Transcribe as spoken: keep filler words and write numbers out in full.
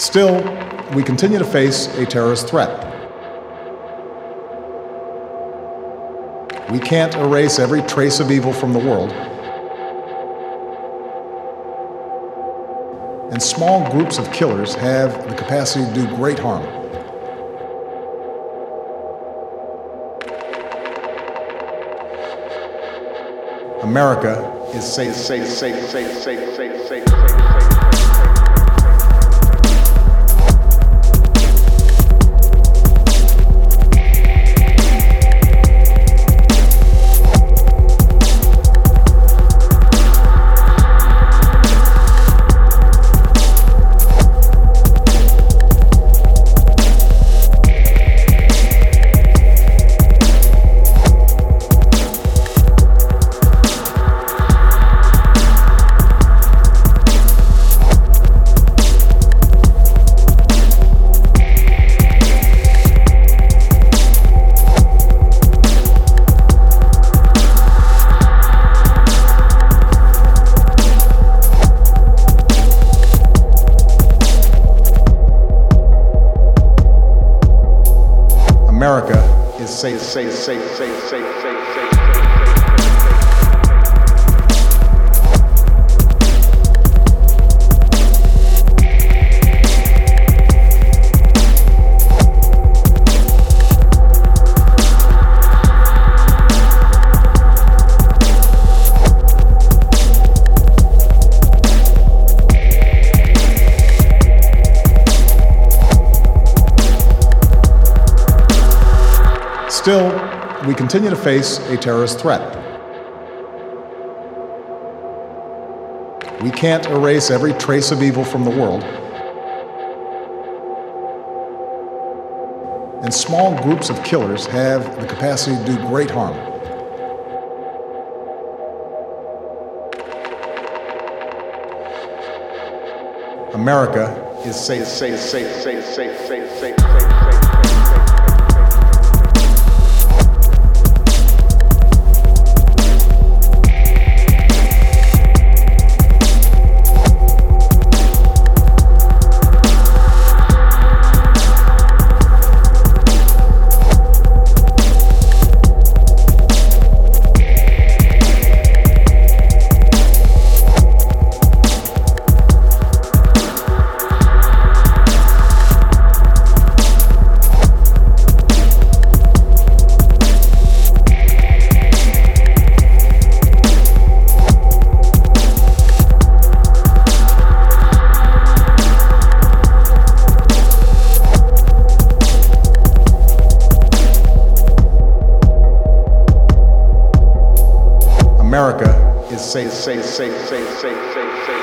Still, we continue to face a terrorist threat. We can't erase every trace of evil from the world, and small groups of killers have the capacity to do great harm. America is safe, safe, safe, safe, safe, safe, safe, safe. America is safe, safe, safe, safe, safe, safe, safe, safe. Still, we continue to face a terrorist threat. We can't erase every trace of evil from the world, and small groups of killers have the capacity to do great harm. America is safe, safe, safe, safe, safe, safe, safe, safe, safe. America is safe, safe, safe, safe, safe, safe, safe.